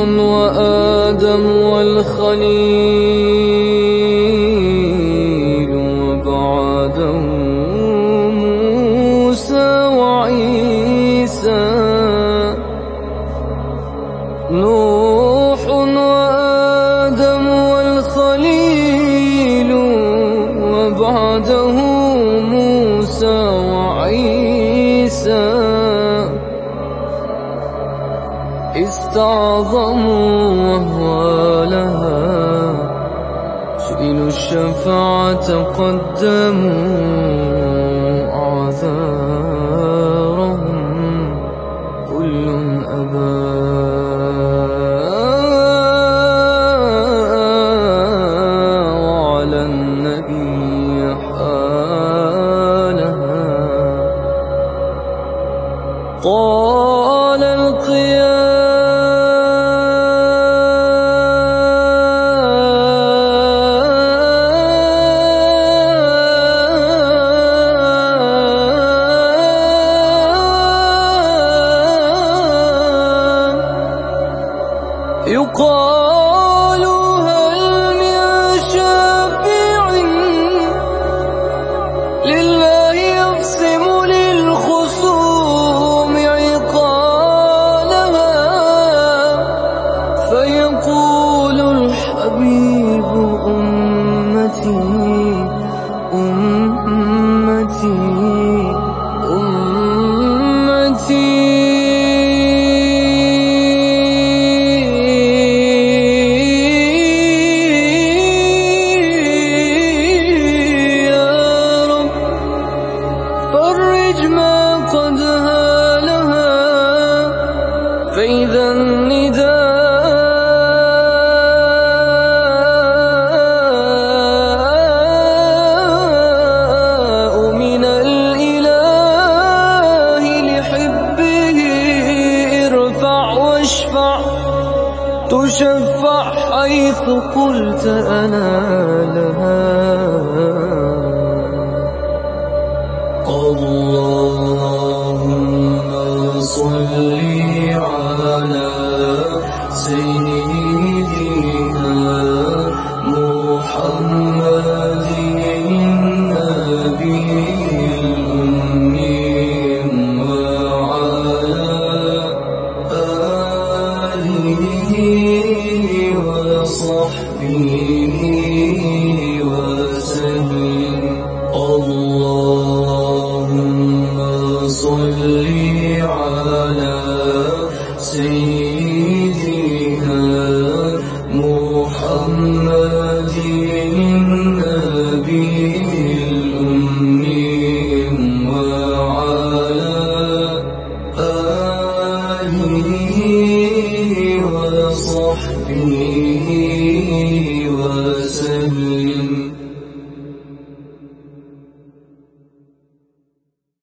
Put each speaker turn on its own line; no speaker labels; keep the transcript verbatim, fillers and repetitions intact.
وآدم والخليل وبعده موسى وعيسى. نوح وآدم والخليل وبعده موسى وعيسى. استعظموا وهو لها سئلوا الشفاعة قدموا أعذارهم كل أبى وعلى النبي حالها. قال القيام يقال هل من شافع لله يقسم للخصوم عقالها. فيقول الحبيب أمتي أمتي أمتي. فإذا النداء من الإله لحبه ارفع واشفع تشفع حيث قلت أنا لها. اللهم صل على سيدنا محمد النبي الأمي وعلى آله وصحبه وسلم. اللهم صل على سيدنا محمد النبي الأمي وعلى آله وصحبه وسلم.